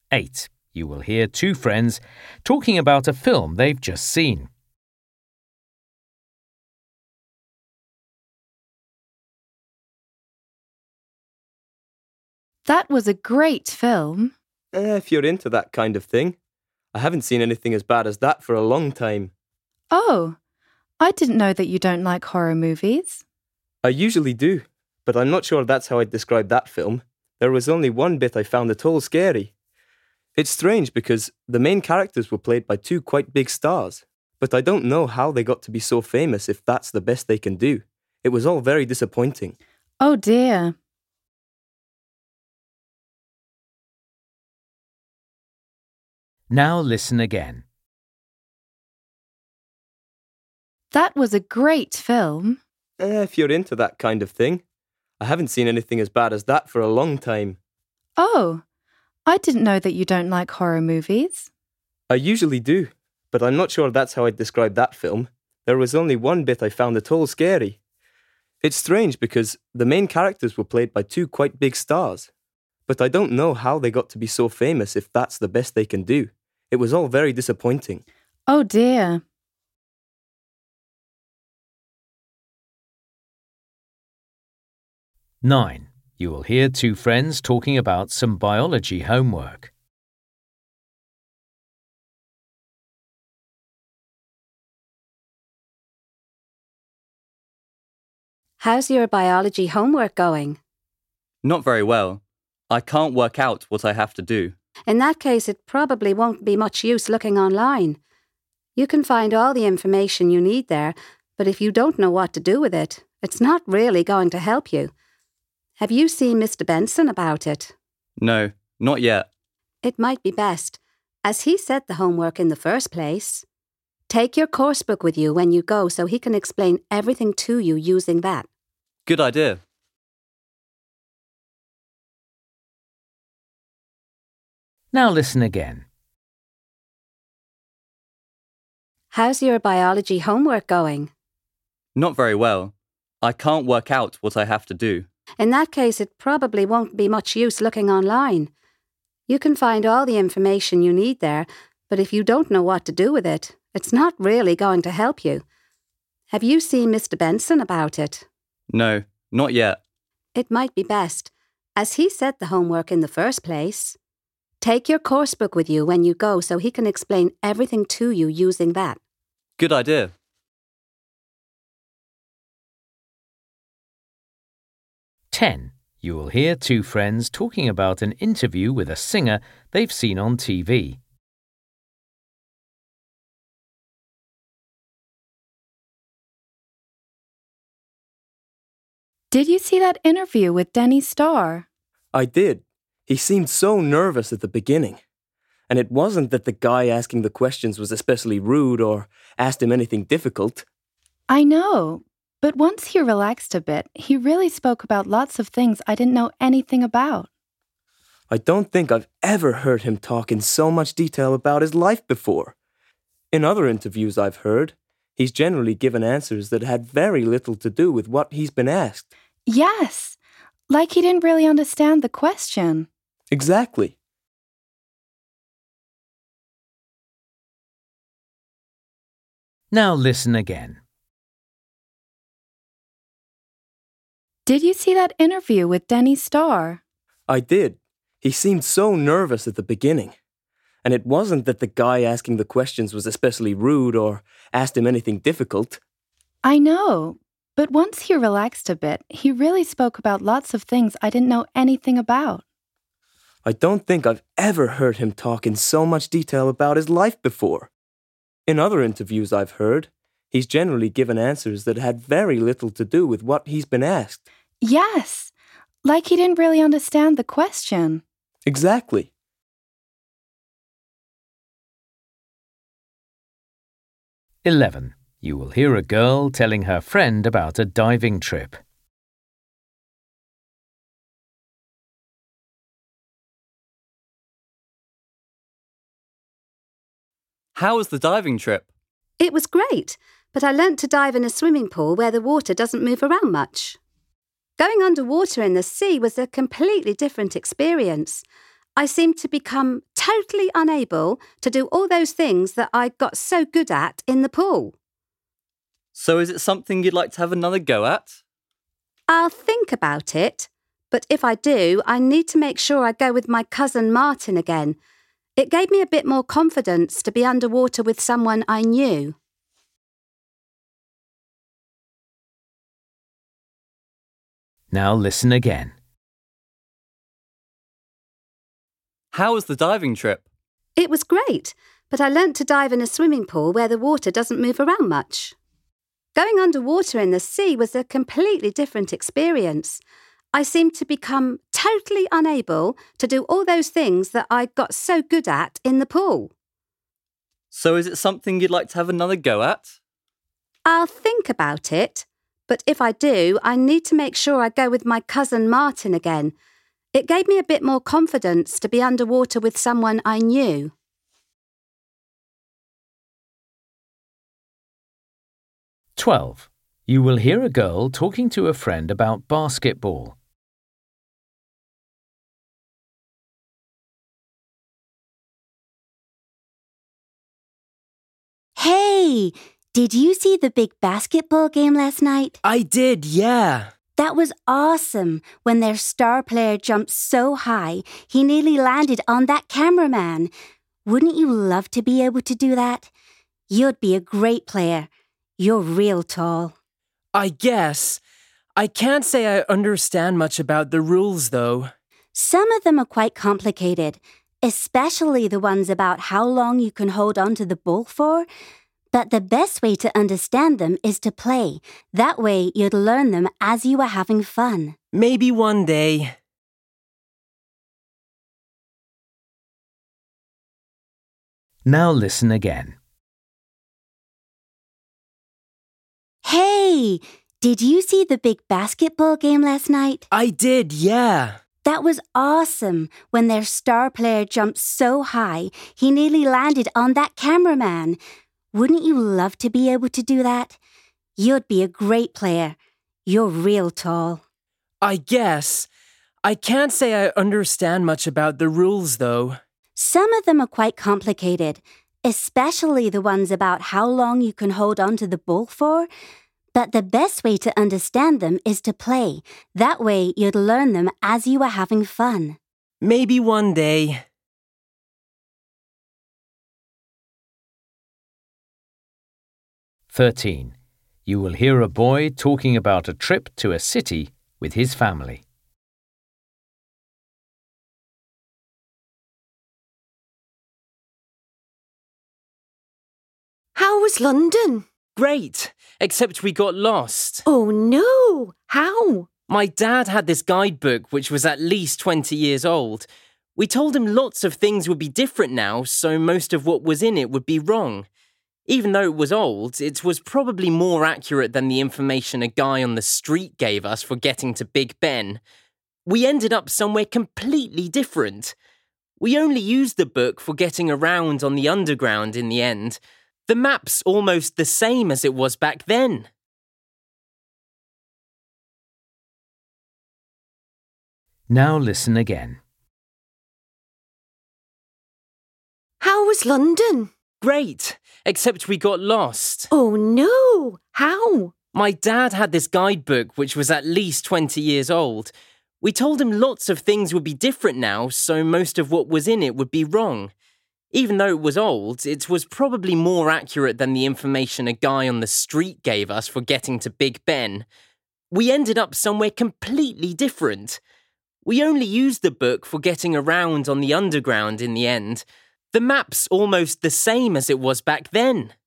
8. You will hear two friends talking about a film they've just seen. That was a great film. If you're into that kind of thing. I haven't seen anything as bad as that for a long time. Oh, I didn't know that you don't like horror movies. I usually do, but I'm not sure that's how I'd describe that film. There was only one bit I found at all scary. It's strange because the main characters were played by two quite big stars, but I don't know how they got to be so famous if that's the best they can do. It was all very disappointing. Oh dear. Now listen again. That was a great film. If you're into that kind of thing. I haven't seen anything as bad as that for a long time. Oh, I didn't know that you don't like horror movies. I usually do, but I'm not sure that's how I'd describe that film. There was only one bit I found at all scary. It's strange because the main characters were played by two quite big stars, but I don't know how they got to be so famous if that's the best they can do. It was all very disappointing. Oh dear. Nine. You will hear two friends talking about some biology homework. How's your biology homework going? Not very well. I can't work out what I have to do. In that case, it probably won't be much use looking online. You can find all the information you need there, but if you don't know what to do with it, it's not really going to help you. Have you seen Mr. Benson about it? No, not yet. It might be best, as he said the homework in the first place. Take your course book with you when you go so he can explain everything to you using that. Good idea. Now listen again. How's your biology homework going? Not very well. I can't work out what I have to do. In that case, it probably won't be much use looking online. You can find all the information you need there, but if you don't know what to do with it, it's not really going to help you. Have you seen Mr. Benson about it? No, not yet. It might be best, as he said the homework in the first place. Take your course book with you when you go so he can explain everything to you using that. Good idea. Ten. You will hear two friends talking about an interview with a singer they've seen on TV. Did you see that interview with Denny Starr? I did. He seemed so nervous at the beginning. And it wasn't that the guy asking the questions was especially rude or asked him anything difficult. I know, but once he relaxed a bit, he really spoke about lots of things I didn't know anything about. I don't think I've ever heard him talk in so much detail about his life before. In other interviews I've heard, he's generally given answers that had very little to do with what he's been asked. Yes, like he didn't really understand the question. Exactly. Now listen again. Did you see that interview with Denny Starr? I did. He seemed so nervous at the beginning. And it wasn't that the guy asking the questions was especially rude or asked him anything difficult. I know, but once he relaxed a bit, he really spoke about lots of things I didn't know anything about. I don't think I've ever heard him talk in so much detail about his life before. In other interviews I've heard, he's generally given answers that had very little to do with what he's been asked. Yes, like he didn't really understand the question. Exactly. (11) You will hear a girl telling her friend about a diving trip. How was the diving trip? It was great, but I learnt to dive in a swimming pool where the water doesn't move around much. Going underwater in the sea was a completely different experience. I seemed to become totally unable to do all those things that I got so good at in the pool. So is it something you'd like to have another go at? I'll think about it, but if I do, I need to make sure I go with my cousin Martin again. It gave me a bit more confidence to be underwater with someone I knew. Now listen again. How was the diving trip? It was great, but I learnt to dive in a swimming pool where the water doesn't move around much. Going underwater in the sea was a completely different experience. I seemed to become totally unable to do all those things that I got so good at in the pool. So is it something you'd like to have another go at? I'll think about it, but if I do, I need to make sure I go with my cousin Martin again. It gave me a bit more confidence to be underwater with someone I knew. "12. You will hear a girl talking to a friend about basketball. Hey, did you see the big basketball game last night? I did, yeah. That was awesome when their star player jumped so high he nearly landed on that cameraman. Wouldn't you love to be able to do that? You'd be a great player. You're real tall. I guess. I can't say I understand much about the rules, though. Some of them are quite complicated, especially the ones about how long you can hold on to the ball for. But the best way to understand them is to play. That way you'd learn them as you are having fun. Maybe one day. Now listen again. Hey, did you see the big basketball game last night? I did, yeah. That was awesome when their star player jumped so high he nearly landed on that cameraman. Wouldn't you love to be able to do that? You'd be a great player. You're real tall. I guess. I can't say I understand much about the rules, though. Some of them are quite complicated, especially the ones about how long you can hold on to the ball for. But the best way to understand them is to play. That way you'd learn them as you are having fun. Maybe one day. "13. You will hear a boy talking about a trip to a city with his family. How was London? Great, except we got lost. Oh no! How? My dad had this guidebook which was at least 20 years old. We told him lots of things would be different now, so most of what was in it would be wrong. Even though it was old, it was probably more accurate than the information a guy on the street gave us for getting to Big Ben. We ended up somewhere completely different. We only used the book for getting around on the underground in the end. The map's almost the same as it was back then. Now listen again. How was London? Great, except we got lost. Oh no! How? My dad had this guidebook which was at least 20 years old. We told him lots of things would be different now, so most of what was in it would be wrong. Even though it was old, it was probably more accurate than the information a guy on the street gave us for getting to Big Ben. We ended up somewhere completely different. We only used the book for getting around on the underground in the end. The map's almost the same as it was back then.